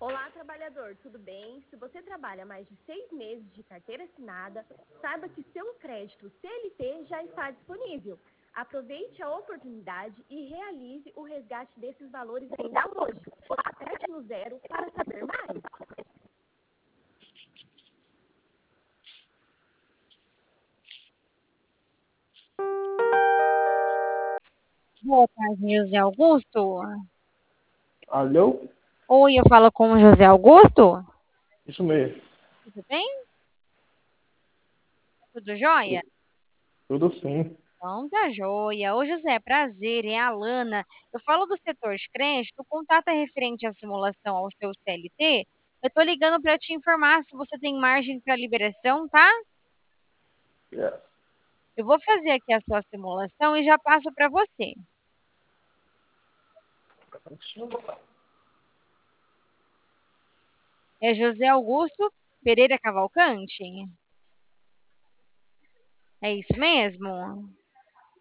Olá, trabalhador, tudo bem? Se você trabalha mais de 6 meses de carteira assinada, saiba que seu crédito CLT já está disponível. Aproveite a oportunidade e realize o resgate desses valores ainda hoje. Aperte no zero para saber mais. Boa tarde, José Augusto. Alô? Oi, eu falo com o José Augusto. Isso mesmo. Tudo bem? Tudo jóia? Tudo sim. Então, tá jóia. Ô, José, prazer, é a Alana. Eu falo do setor de crédito, o contato é referente à simulação ao seu CLT. Eu tô ligando para te informar se você tem margem para liberação, tá? Yes. Eu vou fazer aqui a sua simulação e já passo para você. É José Augusto Pereira Cavalcante? É isso mesmo?